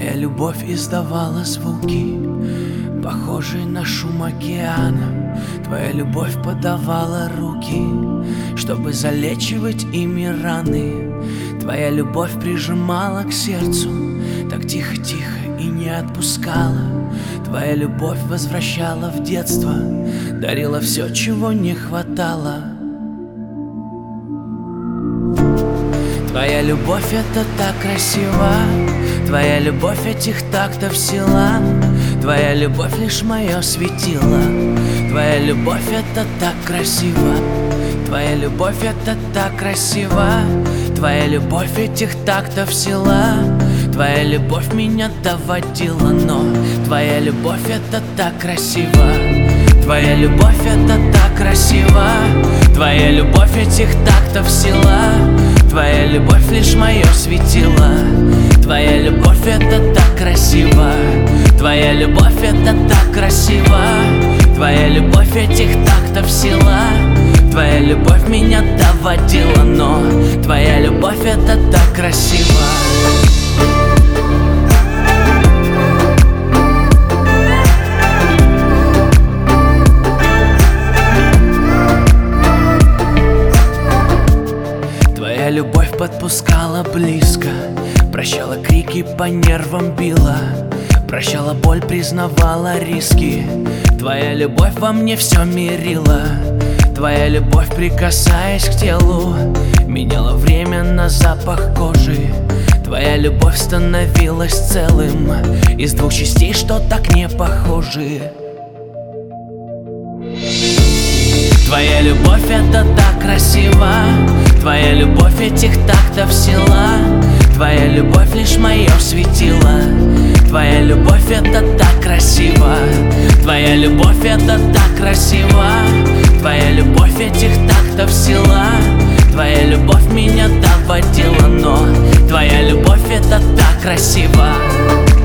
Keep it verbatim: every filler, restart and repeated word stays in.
Твоя любовь издавала звуки, похожие на шум океана. Твоя любовь подавала руки, чтобы залечивать ими раны. Твоя любовь прижимала к сердцу так тихо-тихо и не отпускала. Твоя любовь возвращала в детство, дарила все, чего не хватало. Твоя любовь — это так красиво, твоя любовь этих тактов сила. Твоя любовь лишь мое светило, твоя любовь — это так красиво. Твоя любовь — это так красиво, твоя любовь этих тактов сила. Твоя любовь меня доводила, но твоя любовь — это так красиво. Твоя любовь — это так красиво, твоя любовь этих тактов сила. Твоя любовь лишь мое светило, твоя любовь — это так красиво. Твоя любовь — это так красиво, твоя любовь этих тактов сила. Твоя любовь меня доводила, но твоя любовь — это так красиво. Твоя любовь подпускала близко, прощала крики, по нервам била, прощала боль, признавала риски. Твоя любовь во мне все мирила. Твоя любовь, прикасаясь к телу, меняла время на запах кожи. Твоя любовь становилась целым из двух частей, что так не похожи. Твоя любовь — это так красиво, твоя любовь этих тактов сила. Твоя любовь лишь мое светило, твоя любовь — это так красиво. Твоя любовь — это так красиво, твоя любовь этих тактов сила. Твоя любовь меня доводила, но твоя любовь — это так красиво.